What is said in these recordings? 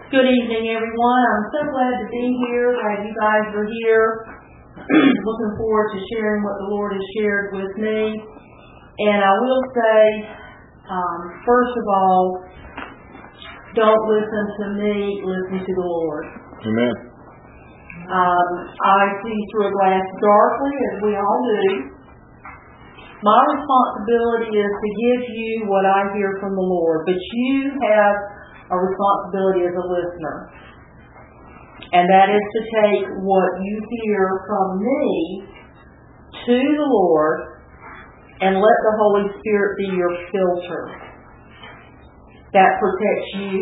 Good evening, everyone. I'm so glad to be here. Glad you guys are here. Looking forward to sharing what the Lord has shared with me. And I will say, first of all, don't listen to me, listen to the Lord. Amen. I see through a glass darkly, as we all do. My responsibility is to give you what I hear from the Lord, but you have a responsibility as a listener. And that is to take what you hear from me to the Lord and let the Holy Spirit be your filter. That protects you.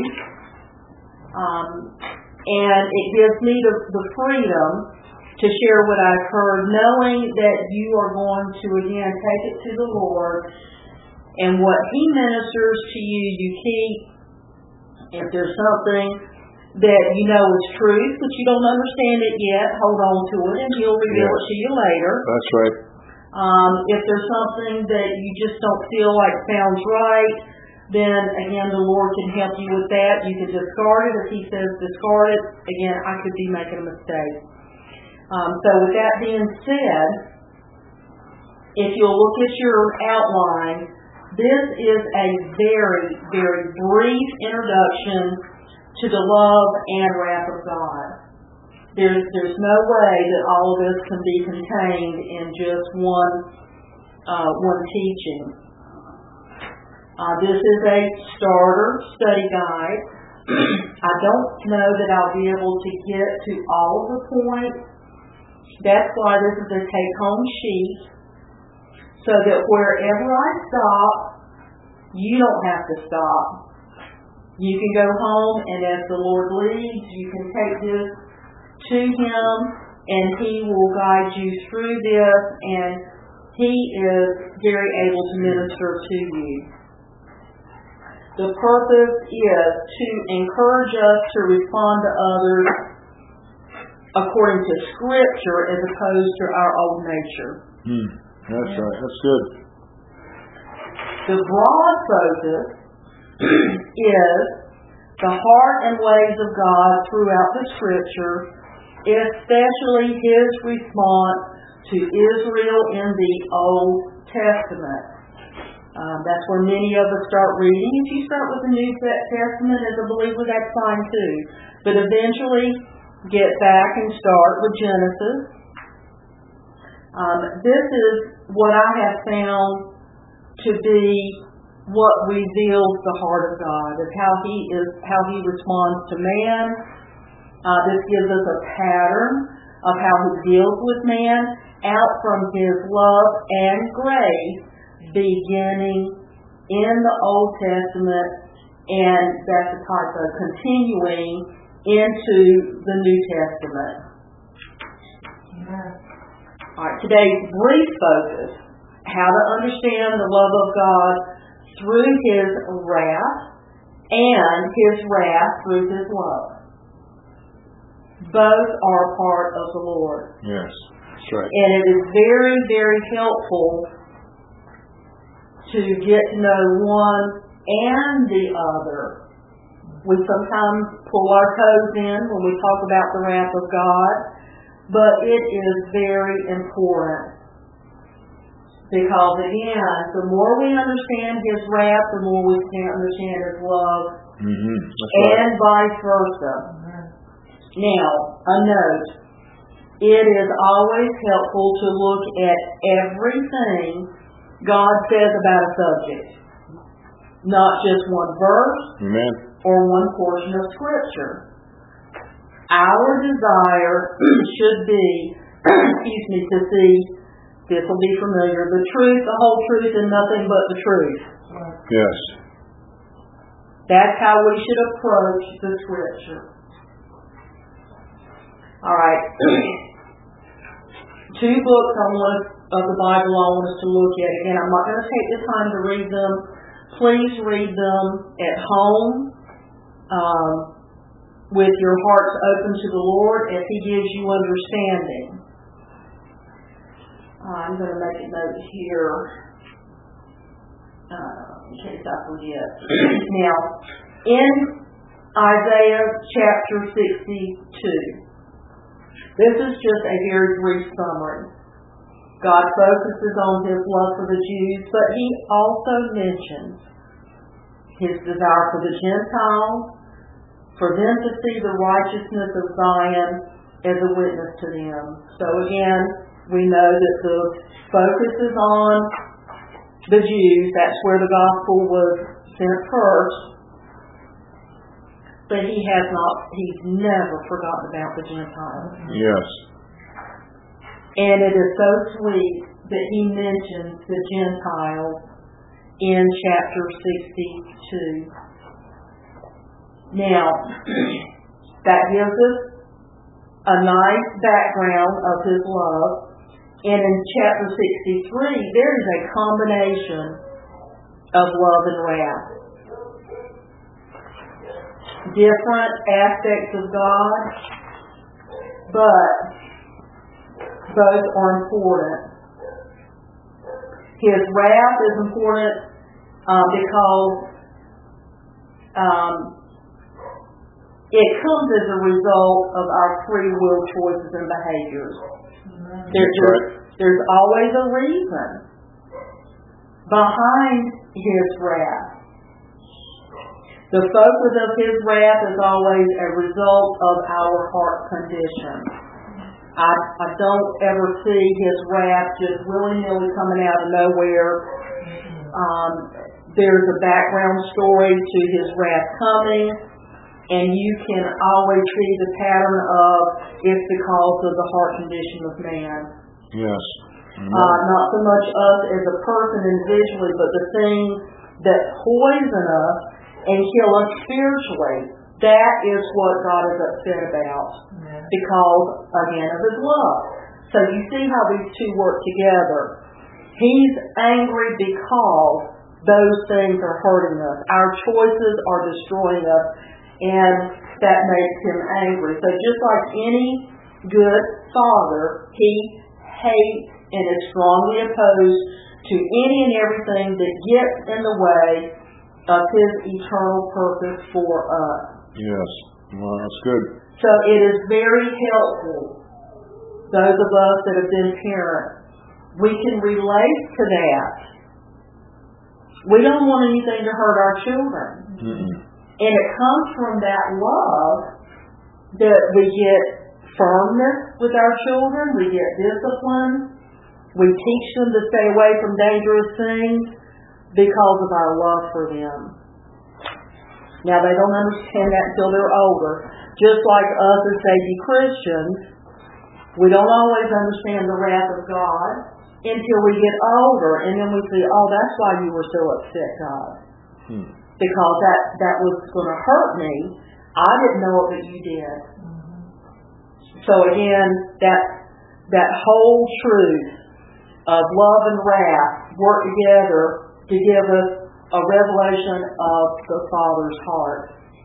And it gives me the freedom to share what I've heard, knowing that you are going to, again, take it to the Lord, and what He ministers to you, you keep. If there's something that you know is truth, but you don't understand it yet, hold on to it, and He'll reveal it to you later. That's right. If there's something that you just don't feel like sounds right, then again, the Lord can help you with that. You can discard it. If He says discard it, again, I could be making a mistake. So with that being said, if you'll look at your outline, this is a very, very brief introduction to the love and wrath of God. There's no way that all of this can be contained in just one teaching. This is a starter study guide. I don't know that I'll be able to get to all of the points. That's why this is a take-home sheet, so that wherever I stop, you don't have to stop. You can go home, and as the Lord leads, you can take this to Him, and He will guide you through this, and He is very able to minister to you. The purpose is to encourage us to respond to others according to Scripture as opposed to our old nature. That's right. That's good. The broad focus is the heart and ways of God throughout the Scripture, especially His response to Israel in the Old Testament. That's where many of us start reading. If you start with the New Testament as a believer, that's fine too. But eventually, get back and start with Genesis. This is what I have found to be what reveals the heart of God, is how He responds to man. This gives us a pattern of how He deals with man out from His love and grace, beginning in the Old Testament, and that's the type of continuing into the New Testament. All right, today's brief focus: how to understand the love of God through His wrath and His wrath through His love. Both are part of the Lord. Yes, that's right. And it is very, very helpful to get to know one and the other. We sometimes pull our toes in when we talk about the wrath of God, but it is very important. Because again, the more we understand His wrath, the more we can understand His love, and vice versa. Now, a note: it is always helpful to look at everything God says about a subject, not just one verse or one portion of Scripture. Our desire should be, to see. This will be familiar. The truth, the whole truth, and nothing but the truth. Yes. That's how we should approach the Scripture. All right. Two books of the Bible I want us to look at. Again, I'm not going to take the time to read them. Please read them at home with your hearts open to the Lord as He gives you understanding. I'm going to make a note here in case I forget. Now, in Isaiah chapter 62. This is just a very brief summary. God focuses on His love for the Jews, but He also mentions His desire for the Gentiles, for them to see the righteousness of Zion as a witness to them. So again, we know that the focus is on the Jews. That's where the gospel was sent first. But He's never forgotten about the Gentiles. Yes. And it is so sweet that He mentions the Gentiles in chapter 62. Now, that gives us a nice background of His love. And in chapter 63, there is a combination of love and wrath. Different aspects of God, but both are important. His wrath is important because it comes as a result of our free will choices and behaviors. There's always a reason behind His wrath. The focus of His wrath is always a result of our heart condition. I don't ever see His wrath just willy-nilly coming out of nowhere. There's a background story to His wrath coming, and you can always see the pattern of it's because of the heart condition of man. Yes. Not so much us as a person individually, but the things that poison us and kill us spiritually. That is what God is upset about. Because, again, of His love. So you see how these two work together. He's angry because those things are hurting us. Our choices are destroying us, and that makes Him angry. So just like any good father, He hates and is strongly opposed to any and everything that gets in the way of His eternal purpose for us. Yes. Well, that's good. So it is very helpful, those of us that have been parents, we can relate to that. We don't want anything to hurt our children. Mm-mm. And it comes from that love that we get firmness with our children, we get discipline, we teach them to stay away from dangerous things because of our love for them. Now, they don't understand that until they're older. Just like us as baby Christians, we don't always understand the wrath of God until we get older, and then we see, oh, that's why you were so upset, God. Because that was going to hurt me. I didn't know it, but you did. So again, that whole truth of love and wrath work together to give us a revelation of the Father's heart.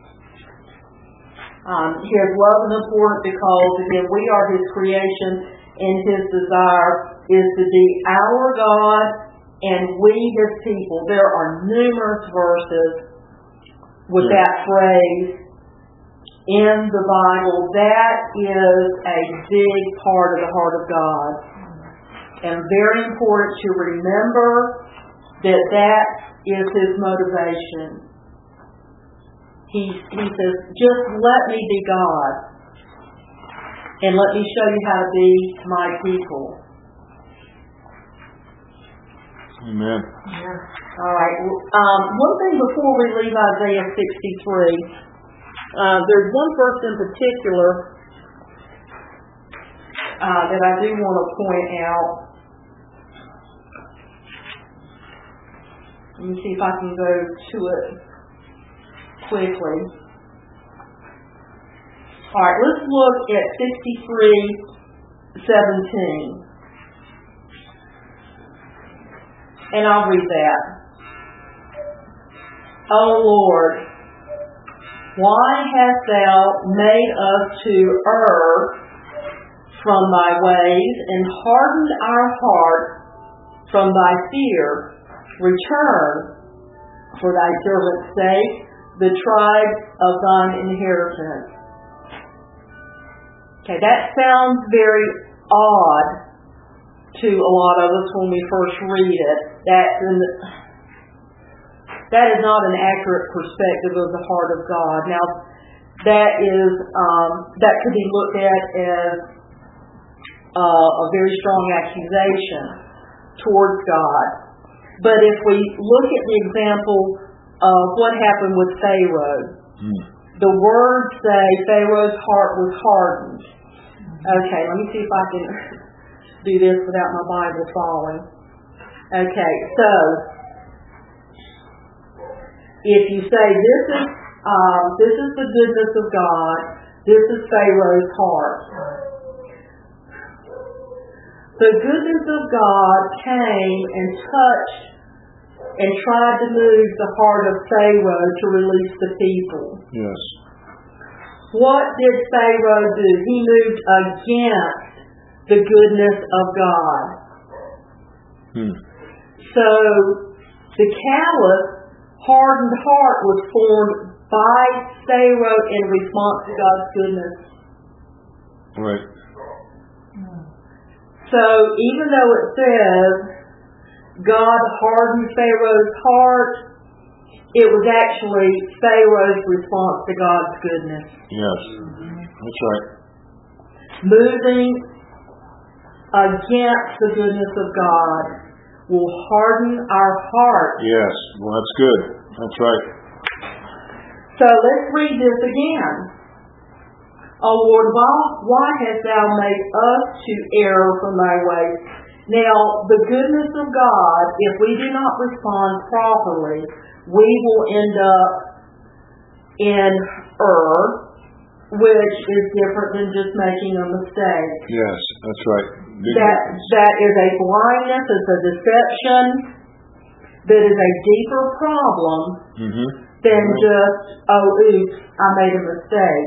His love is important because, again, we are His creation, and His desire is to be our God and we His people. There are numerous verses with that phrase in the Bible. That is a big part of the heart of God. And very important to remember that is His motivation. He says, just let me be God, and let me show you how to be my people. Amen. Yeah. All right. One thing before we leave Isaiah 63, there's one verse in particular that I do want to point out. Let me see if I can go to it quickly. All right, let's look at 63:17. And I'll read that. O Lord, why hast thou made us to err from thy ways and hardened our heart from thy fear? Return, for thy servant's sake, the tribe of thine inheritance. Okay, that sounds very odd to a lot of us when we first read it. That is not an accurate perspective of the heart of God. Now, that could be looked at as a very strong accusation towards God. But if we look at the example of what happened with Pharaoh, the words say Pharaoh's heart was hardened. Okay, let me see if I can do this without my Bible falling. Okay, so if you say this is the goodness of God, this is Pharaoh's heart. The goodness of God came and touched and tried to move the heart of Pharaoh to release the people. Yes. What did Pharaoh do? He moved against the goodness of God. So the callous, hardened heart was formed by Pharaoh in response to God's goodness. Right. So even though it says God hardened Pharaoh's heart, it was actually Pharaoh's response to God's goodness. Yes, that's right. Moving against the goodness of God will harden our heart. Yes, well that's good. That's right. So let's read this again. O Lord, why hast thou made us to err from thy ways? Now, the goodness of God, if we do not respond properly, we will end up in error, which is different than just making a mistake. Yes, that's right. That is a blindness, it's a deception, that is a deeper problem than just, oops, I made a mistake.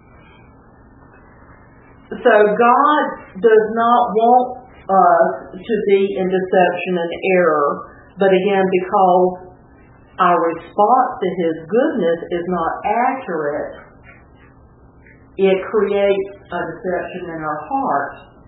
So God does not want us to be in deception and error, but again, because our response to His goodness is not accurate, it creates a deception in our heart.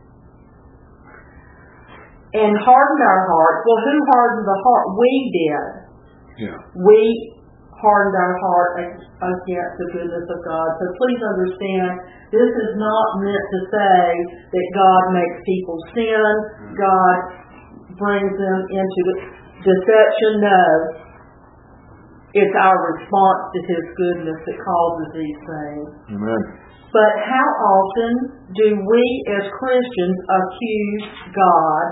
And hardened our heart. Well, who hardened the heart? We did. Yeah. We hardened our heart against the goodness of God. So please understand, this is not meant to say that God makes people sin, God brings them into deception. No. It's our response to His goodness that causes these things. Amen. But how often do we as Christians accuse God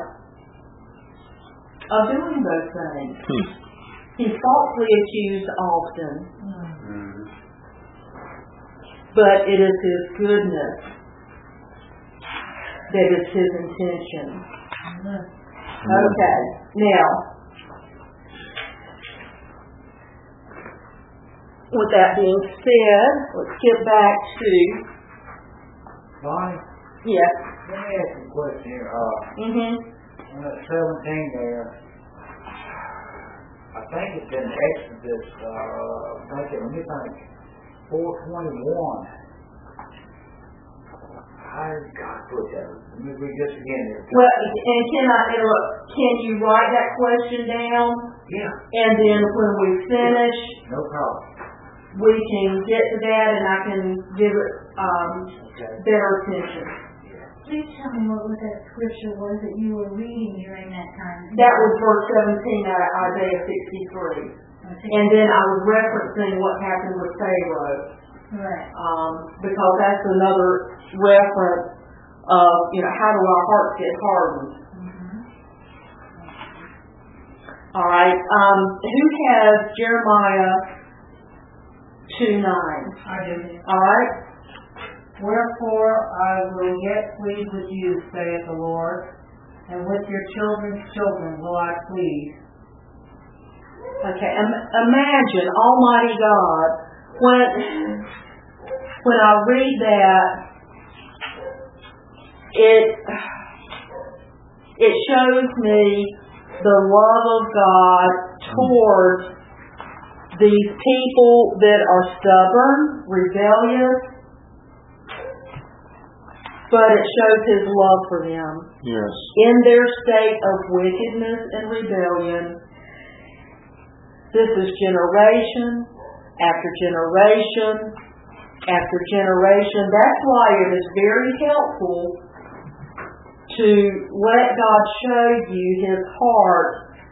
of doing those things? He's falsely accused often. But it is His goodness that is His intention. Okay, now, with that being said, let's get back to... Bonnie? Yes. Let me ask you a question here. On that 17 there, I think it's in Exodus, let me think, 4:21. How did God put that? Let me read this again here. Well, and can I interrupt? Can you write that question down? Yeah. And then when we finish, No problem. we can get to that and I can give it better attention. Please tell me what that scripture was that you were reading during that time. That was verse 17 out of Isaiah 63. And then I was referencing what happened with Pharaoh. Right. Because that's another reference of, how do our hearts get hardened? All right. Who has Jeremiah 2:9? I do. All right. Wherefore I will yet plead with you, saith the Lord, and with your children's children will I plead. Okay, imagine Almighty God, when I read that, it shows me the love of God towards these people that are stubborn, rebellious, but it shows His love for them. Yes. In their state of wickedness and rebellion, this is generation after generation after generation. That's why it is very helpful to let God show you His heart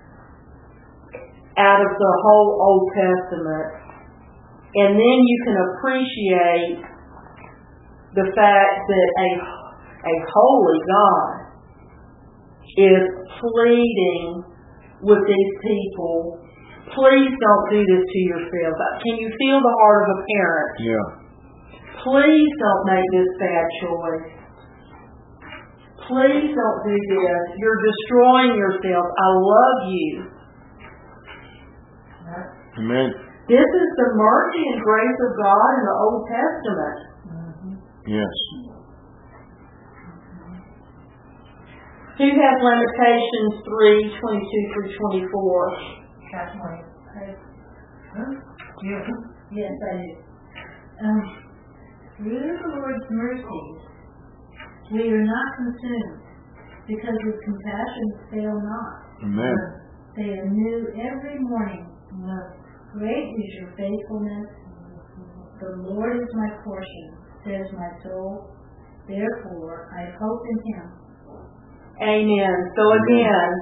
out of the whole Old Testament. And then you can appreciate the fact that a holy God is pleading with these people. Please don't do this to yourselves. Can you feel the heart of a parent? Yeah. Please don't make this bad choice. Please don't do this. You're destroying yourself. I love you. Amen. This is the mercy and grace of God in the Old Testament. Yes. Who has Lamentations 3:22 through 24? Kathleen. Yes, I do. Through the Lord's mercies, we are not consumed, because His compassions fail not. Amen. They are new every morning. Great is your faithfulness. The Lord is my portion, says my soul. Therefore, I hope in Him. Amen. So again,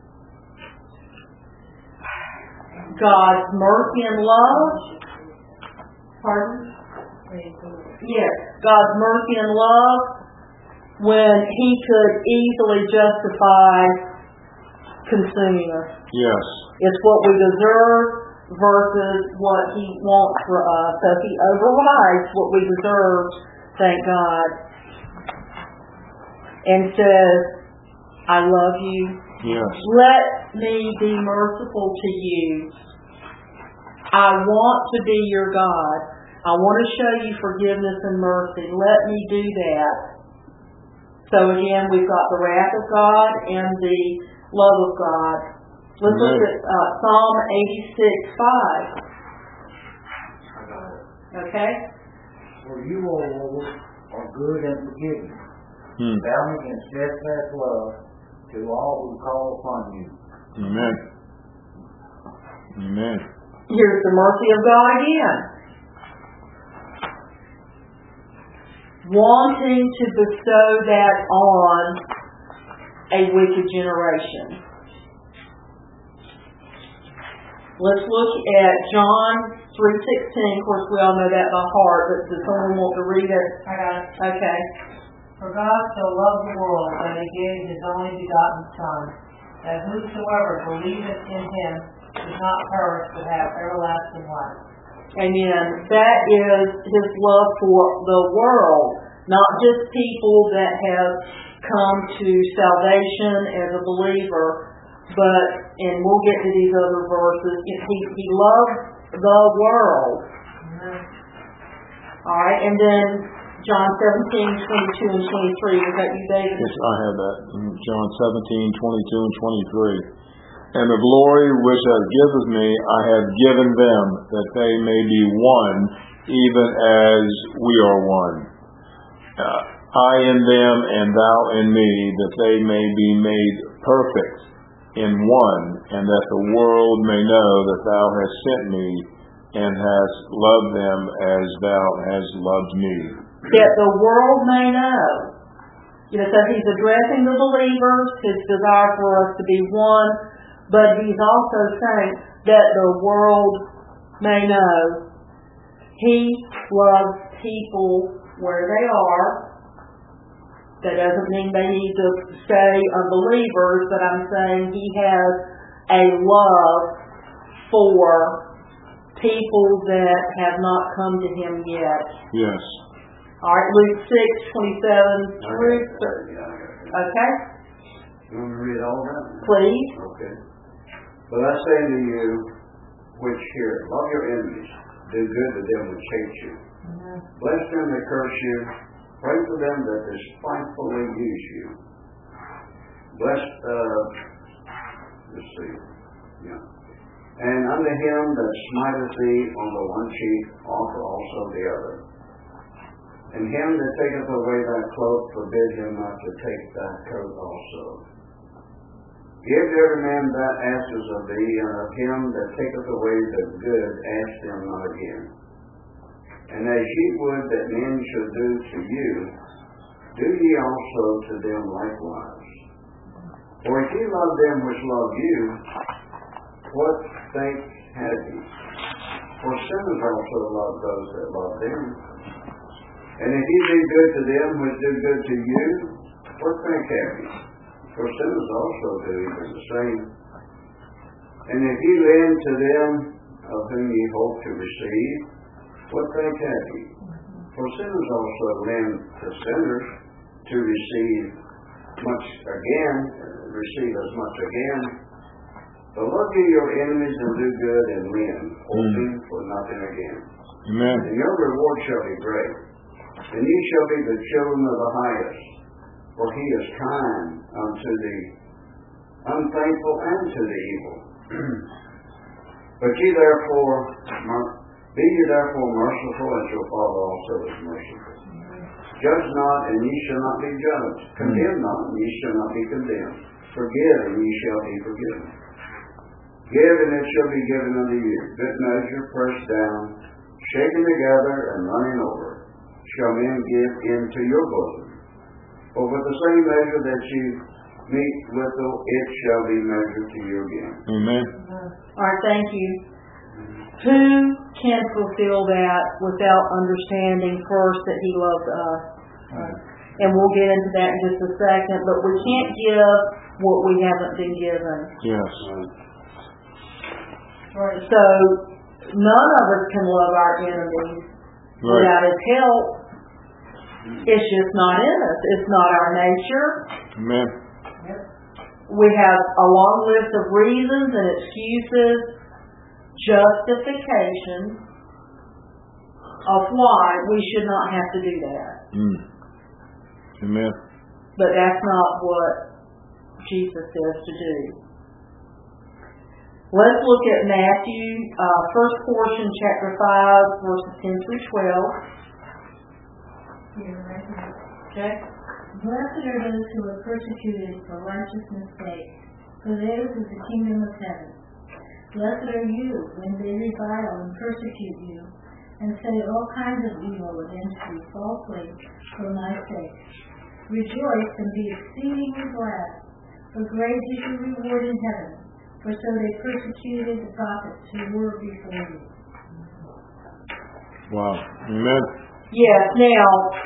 God's mercy and love. Pardon? Yes, God's mercy and love, when He could easily justify consuming us. Yes. It's what we deserve versus what He wants for us. So He overrides what we deserve, thank God, and says, I love you. Yes. Let me be merciful to you. I want to be your God. I want to show you forgiveness and mercy. Let me do that. So again, we've got the wrath of God and the love of God. Let's look at Psalm 86:5. Okay? For you, O Lord, are good and forgiving, abounding in steadfast love to all who call upon you. Amen. Amen. Here's the mercy of God again. Wanting to bestow that on a wicked generation. Let's look at John 3:16. Of course, we all know that by heart, but does someone want to read it? I got it. Okay. For God so loved the world that He gave His only begotten Son, that whosoever believeth in Him should not perish but have everlasting life. Amen. That is His love for the world, not just people that have come to salvation as a believer, but, and we'll get to these other verses, He loves the world. All right, and then John 17:22 and 23. Was that you, David? Yes, I have that. John 17:22 and 23. And the glory which thou givest me, I have given them, that they may be one, even as we are one. I in them, and thou in me, that they may be made perfect in one, and that the world may know that thou hast sent me, and hast loved them as thou hast loved me. That the world may know. So He's addressing the believers, His desire for us to be one, but He's also saying that the world may know. He loves people where they are. That doesn't mean they need to stay unbelievers, but I'm saying He has a love for people that have not come to Him yet. Yes. All right, Luke 6:27 through 30. Okay? You want me to read all of that? Please. Okay. But I say to you, which hear, love your enemies, do good to them which hate you. Bless them that curse you, pray for them that despitefully use you. Bless, let's see, yeah. And unto him that smiteth thee on the one cheek offer also the other. And him that taketh away thy cloak forbid him not to take thy coat also. Give to every man that asketh of thee, and of him that taketh away the good ask him not again. And as ye would that men should do to you, do ye also to them likewise. For if ye love them which love you, what thank have ye? For sinners also love those that love them. And if ye do good to them which do good to you, what thank have ye? For sinners also do even the same. And if ye lend to them of whom ye hope to receive, what thank have ye? For sinners also lend to sinners to receive as much again. But love ye your enemies and do good and lend, hoping for nothing again. Amen. And your reward shall be great. And ye shall be the children of the highest, for he is kind unto the unthankful and to the evil. But ye therefore, be ye therefore merciful as your Father also is merciful. Judge not, and ye shall not be judged. Condemn not, and ye shall not be condemned. Forgive, and ye shall be forgiven. Give, and it shall be given unto you. Good measure, pressed down, shaken together, and running over, shall men give into your bosom. For with the same measure that you meet withal, it shall be measured to you again. Amen. All right, thank you. Who can fulfill that without understanding first that he loved us? And we'll get into that in just a second, but we can't give what we haven't been given. Yes. So none of us can love our enemies without his help. It's just not in us. It's not our nature. Amen. We have a long list of reasons and excuses, justification of why we should not have to do that. Amen. But that's not what Jesus says to do. Let's look at Matthew, first portion, chapter 5, verses 10 through 12. Okay. Blessed are those who are persecuted for righteousness' sake, for theirs is the kingdom of heaven. Blessed are you when they revile and persecute you, and say all kinds of evil against you falsely for my sake. Rejoice and be exceedingly glad, for great is your reward in heaven, for so they persecuted the prophets who were before you. Wow. Amen. Yes, now,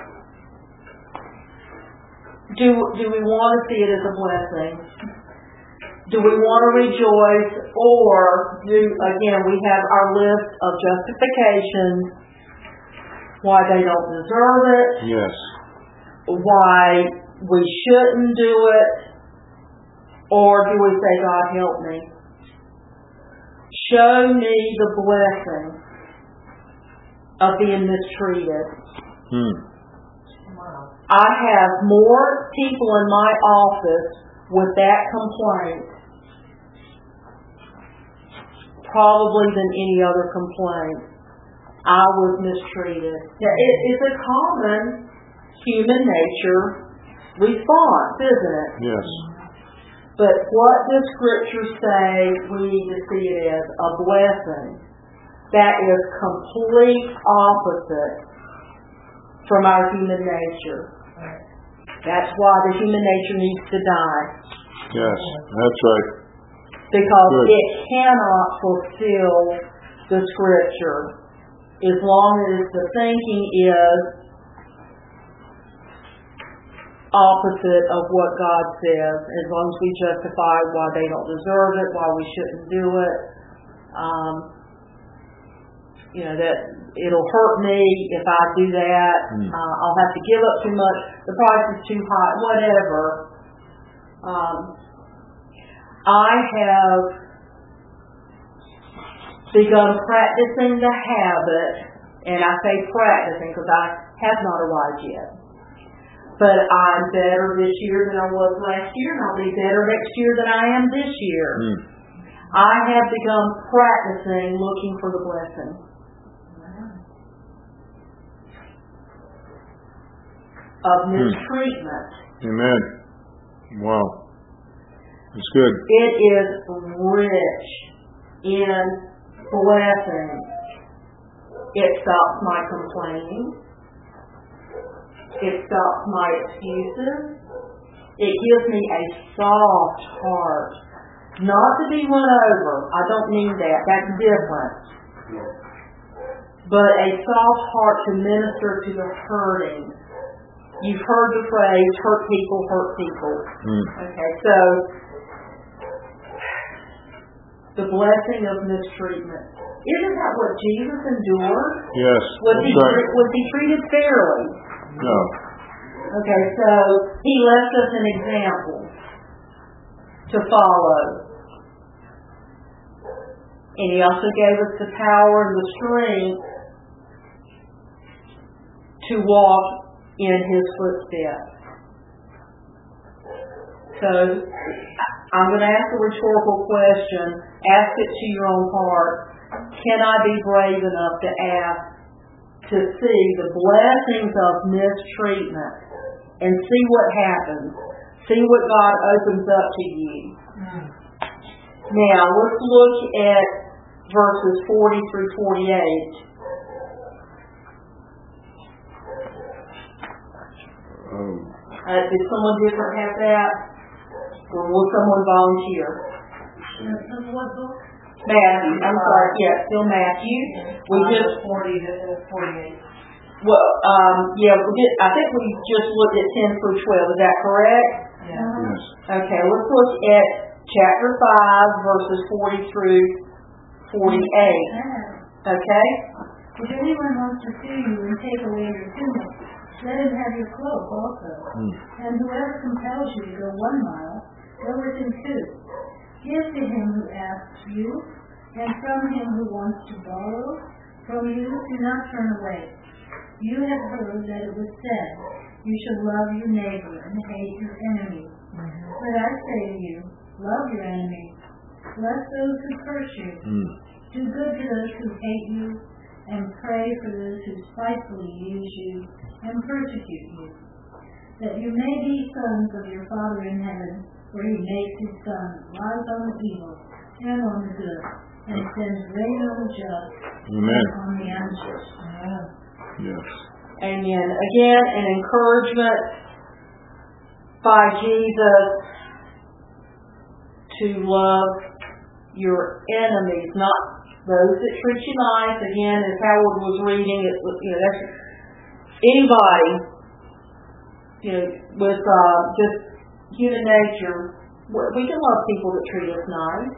do we want to see it as a blessing? Do we want to rejoice? Or, again, we have our list of justifications, why they don't deserve it. Yes. Why we shouldn't do it, or do we say, God help me? Show me the blessing of being mistreated. I have more people in my office with that complaint probably than any other complaint. I was mistreated. Now, it's a common human nature response, isn't it? Yes. But what does Scripture say we need to see it as? A blessing. That is complete opposite from our human nature. That's why the human nature needs to die. Yes, that's right. Because Good. it cannot fulfill the Scripture as long as the thinking is opposite of what God says. As long as we justify why they don't deserve it, why we shouldn't do it. That it'll hurt me if I do that. I'll have to give up too much. The price is too high. Whatever. I have begun practicing the habit, and I say practicing because I have not arrived yet. But I'm better this year than I was last year, and I'll be better next year than I am this year. I have begun practicing looking for the blessing. Of mistreatment. Amen. Wow. It's good. It is rich in blessing. It stops my complaining. It stops my excuses. It gives me a soft heart. Not to be run over. I don't mean that. That's different. But a soft heart to minister to the hurting. You've heard the phrase, hurt people, hurt people. Okay, so the blessing of mistreatment. Isn't that what Jesus endured? Yes. Was he treated fairly? No. Okay, so he left us an example to follow. And he also gave us the power and the strength to walk in his footsteps. So I'm going to ask a rhetorical question. Ask it to your own heart. Can I be brave enough to ask to see the blessings of mistreatment and see what happens? See what God opens up to you. Now, let's look at verses 40 through 48. Did someone different have that? Or will someone volunteer? What book? Matthew. I'm sorry. Yeah, still Matthew. We just 40 to 48. Well, I think we just looked at 10 through 12. Is that correct? Yeah. Yes. Okay, let's look at chapter 5, verses 40 through 48. Okay? If anyone wants to sue you and take away your tunic, let him have your cloak also. And whoever compels you to go 1 mile, go with him 2. Give to him who asks you, and from him who wants to borrow. From you do not turn away. You have heard that it was said, you should love your neighbor and hate your enemy. But I say to you, love your enemies. Bless those who curse you. Do good to those who hate you, and pray for those who spitefully use you and persecute you, that you may be sons of your Father in heaven, where he makes his sun rise on the evil and on the good, and sends rain on the just and on the unjust. Yes. Amen. Again, an encouragement by Jesus to love your enemies, not those that treat you nice. Again, as Howard was reading, it was, that's anybody, with just human nature. We can love people that treat us nice.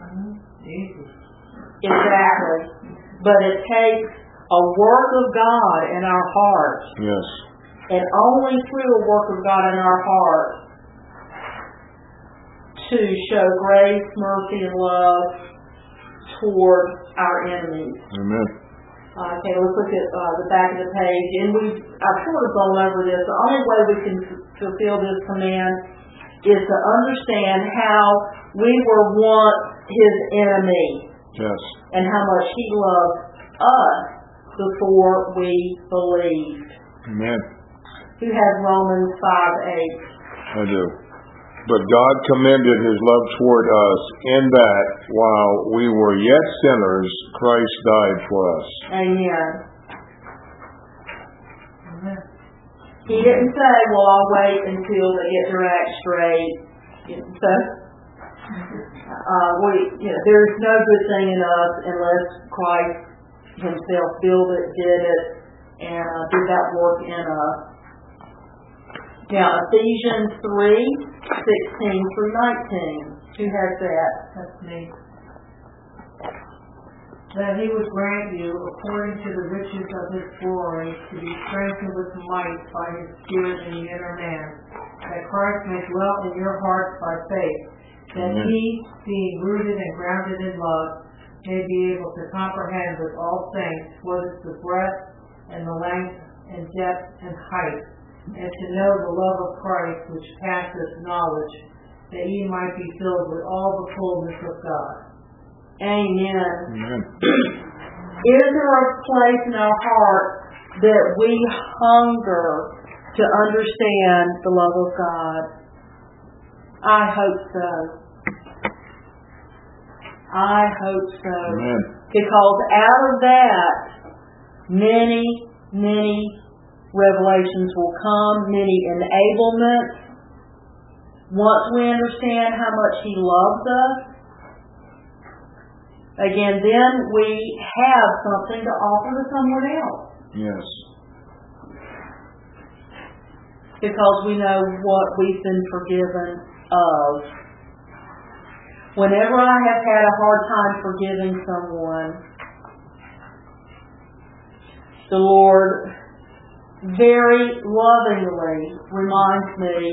Exactly. But it takes a work of God in our hearts. Yes. And only through a work of God in our hearts to show grace, mercy, and love toward our enemies. Amen. Okay, let's look at the back of the page. And I've sort of gone over this. The only way we can fulfill this command is to understand how we were once his enemy. Yes. And how much he loved us before we believed. Amen. Who has Romans 5:8? I do. But God commended his love toward us in that while we were yet sinners, Christ died for us. Amen. He didn't say, well, I'll wait until they get their act straight. There's no good thing in us unless Christ himself built it, did it, and did that work in us. Now, Ephesians 3:16 through 19. Who has that? That's me. That he would grant you, according to the riches of his glory, to be strengthened with might by his Spirit in the inner man, that Christ may dwell in your hearts by faith, that he, being rooted and grounded in love, may be able to comprehend with all saints what is the breadth and the length and depth and height, and to know the love of Christ which passeth knowledge, that ye might be filled with all the fullness of God. Amen. Amen. Is there a place in our heart that we hunger to understand the love of God? I hope so. I hope so. Amen. Because out of that, many, many revelations will come, many enablements. Once we understand how much He loves us, again, then we have something to offer to someone else. Yes. Because we know what we've been forgiven of. Whenever I have had a hard time forgiving someone, the Lord very lovingly reminds me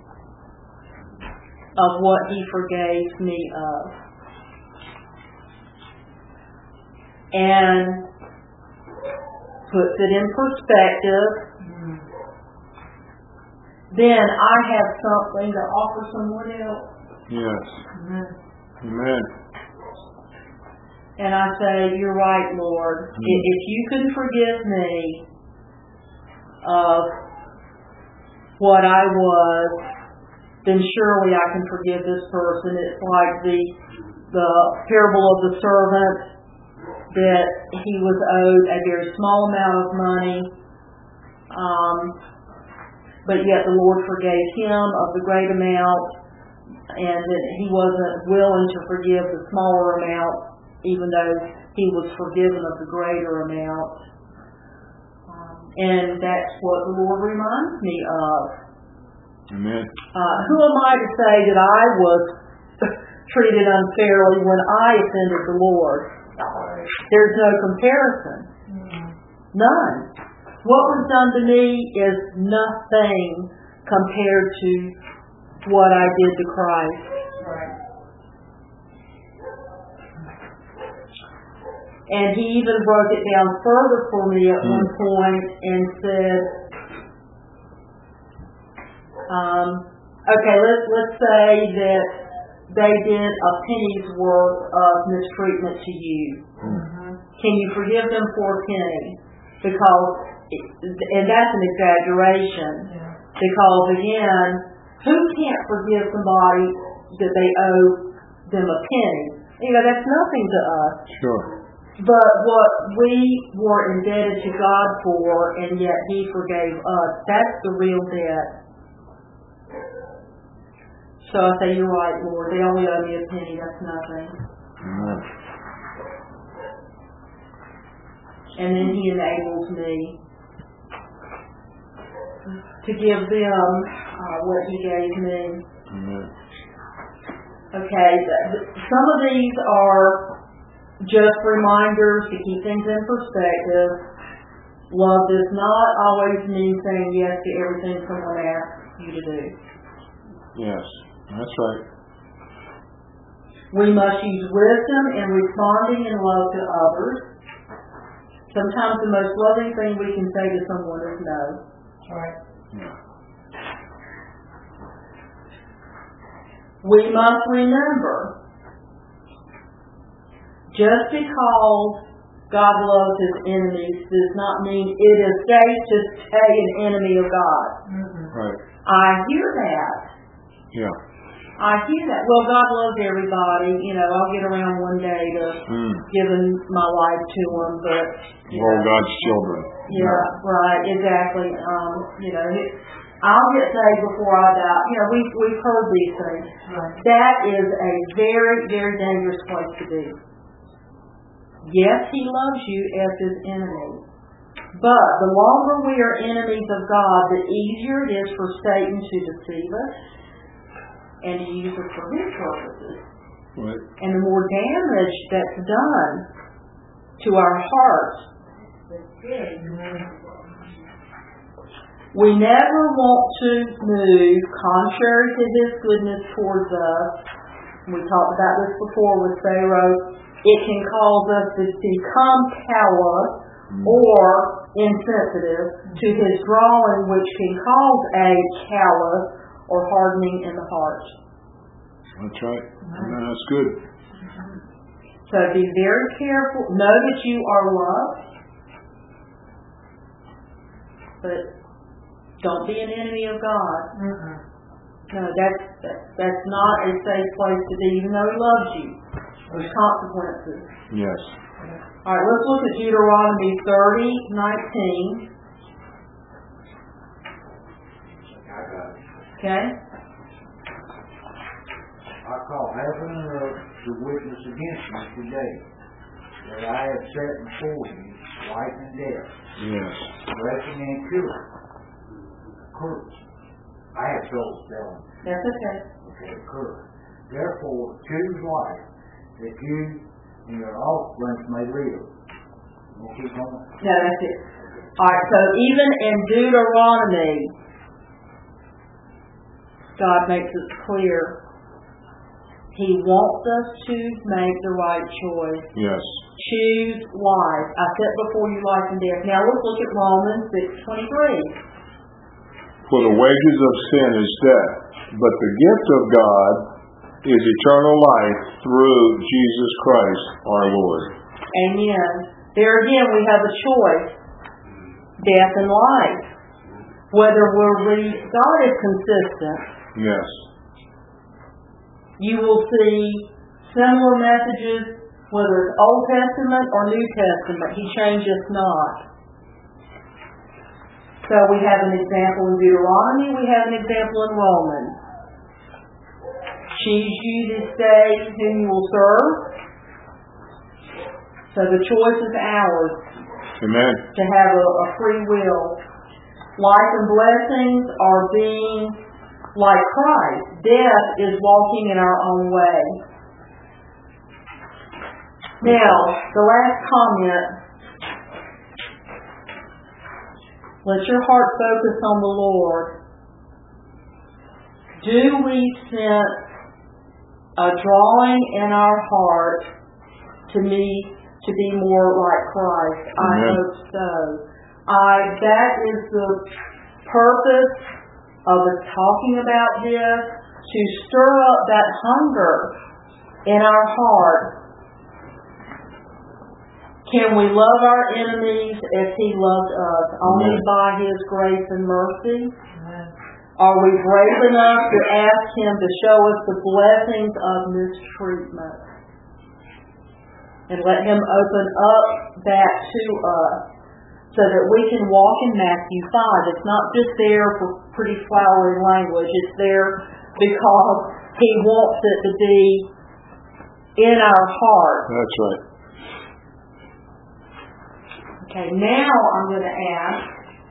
of what He forgave me of. And puts it in perspective. Then I have something to offer someone else. Yes. Amen. Amen. And I say, you're right, Lord. If you can forgive me of what I was, then surely I can forgive this person. It's like the parable of the servant, that he was owed a very small amount of money, but yet the Lord forgave him of the great amount, and that he wasn't willing to forgive the smaller amount, even though he was forgiven of the greater amount. And that's what the Lord reminds me of. Amen. Who am I to say that I was treated unfairly when I offended the Lord? There's no comparison. None. What was done to me is nothing compared to what I did to Christ. Right. And He even broke it down further for me at one point and said, okay, let's say that they did a penny's worth of mistreatment to you. Can you forgive them for a penny? Because, and that's an exaggeration, because again, who can't forgive somebody that they owe them a penny? You know, that's nothing to us. Sure. But what we were indebted to God for, and yet He forgave us, that's the real debt. So I say, you're right, Lord. They only owe me a penny. That's nothing. Amen. And then He enables me to give them what He gave me. Amen. Okay, some of these are just reminders to keep things in perspective. Love does not always mean saying yes to everything someone asks you to do. Yes, that's right. We must use wisdom in responding in love to others. Sometimes the most loving thing we can say to someone is no. Right. Yeah. We must remember, just because God loves His enemies does not mean it is safe to stay an enemy of God. Right. I hear that. Yeah. I hear that. Well, God loves everybody. You know, I'll get around one day to giving my life to Him, but We're all God's children. Yeah, right, exactly. You know, I'll get saved before I die. You know, we've heard these things. Right. That is a very, very dangerous place to be. Yes, He loves you as His enemy. But the longer we are enemies of God, the easier it is for Satan to deceive us and to use us for his purposes. Right. And the more damage that's done to our hearts. We never want to move contrary to His goodness towards us. We talked about this before with Pharaoh. It can cause us to become callous or insensitive to His drawing, which can cause a callous or hardening in the heart. That's right. Amen. That's good. So be very careful. Know that you are loved, but don't be an enemy of God. No, that's not a safe place to be, even though He loves you. There's consequences. Yes. All right, let's look at Deuteronomy 30:19. I got it. Okay? I call heaven and earth to witness against me today, that I have set before you life and death, Yes. blessing and curse. I have told spelling. That's okay. Okay, curse. Therefore, choose life, that you and your offspring may live. We'll keep going. No, that's it. All right, so even in Deuteronomy, God makes it clear He wants us to make the right choice. Yes. Choose life. I set before you life and death. Now let's look at Romans 6:23. For the wages of sin is death, but the gift of God is eternal life through Jesus Christ our Lord. Amen. There again we have a choice. Death and life. Whether God is consistent. Yes. You will see similar messages, whether it's Old Testament or New Testament. He changes not. So we have an example in Deuteronomy, we have an example in Romans. Choose you this day whom you will serve. So the choice is ours. Amen. To have a free will. Life and blessings are being like Christ. Death is walking in our own way. Now, the last comment. Let your heart focus on the Lord. Do we sense a drawing in our heart to be more like Christ? I hope so. That is the purpose of us talking about this, to stir up that hunger in our heart. Can we love our enemies as He loved us? Only by His grace and mercy? Are we brave enough to ask Him to show us the blessings of mistreatment? And let Him open up that to us so that we can walk in Matthew 5. It's not just there for pretty flowery language. It's there because He wants it to be in our heart. That's right. Okay, now I'm going to ask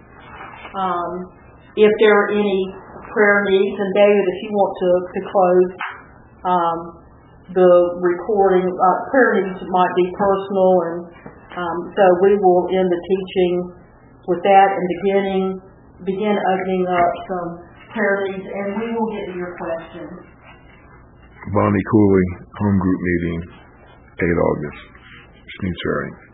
if there are any prayer needs. And David, if you want to close the recording, prayer needs might be personal, and so we will end the teaching with that and begin opening up some prayer needs, and we will get to your questions. Bonnie Cooley, home group meeting, 8 August. Smith Sharing.